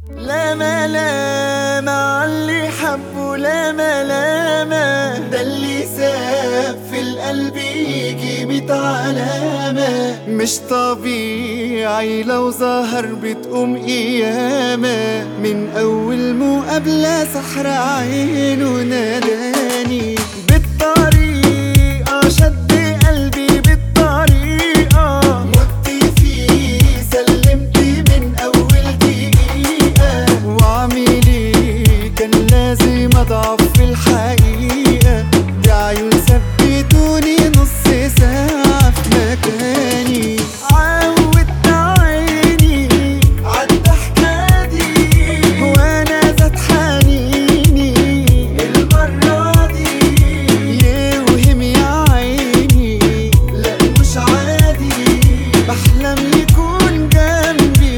لا ملامة عاللي حبه، لا ملامة ده اللي ساب في القلب يجي 100 علامة. مش طبيعي لو ظهر بتقوم قيامة، من أول مقابلة سحر عينه ناداني بالطريقة، شد قلبي بالطريقة، مت فيه سلمت من أول دقيقة. وعميلي كان لازم أضعف في الحقيقة، دي عيون ثبتوني نص ساعة في مكاني. عودت عيني عالضحكة دي وأنا زاد حنيني، المرة دي يوهم يا عيني لا مش عادي، بحلم يكون جنبي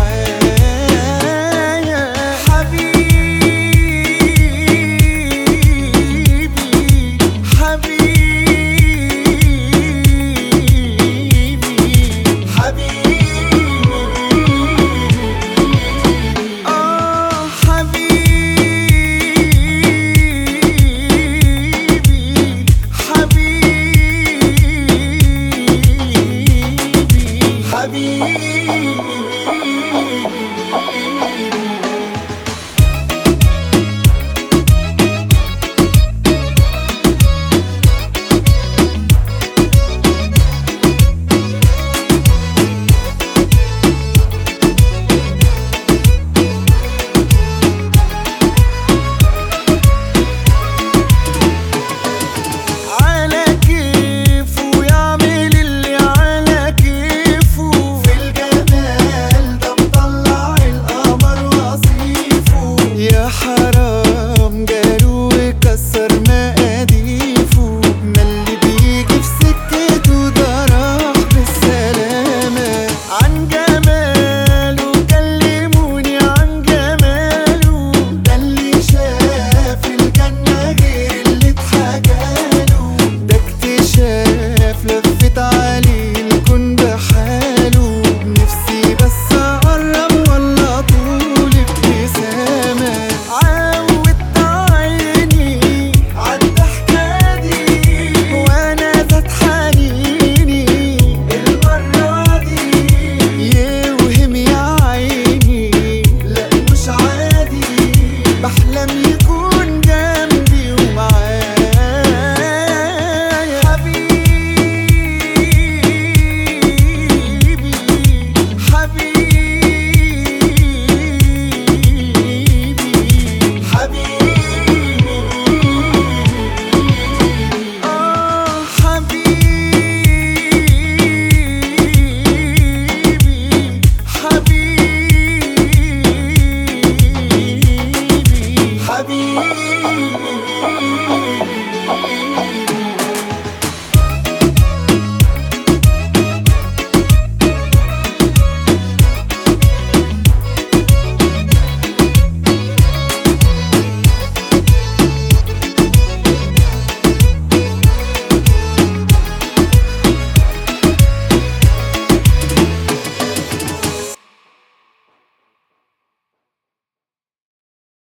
ومعايا حبيبي حبيبي حبيبي حبيبي حبيبي.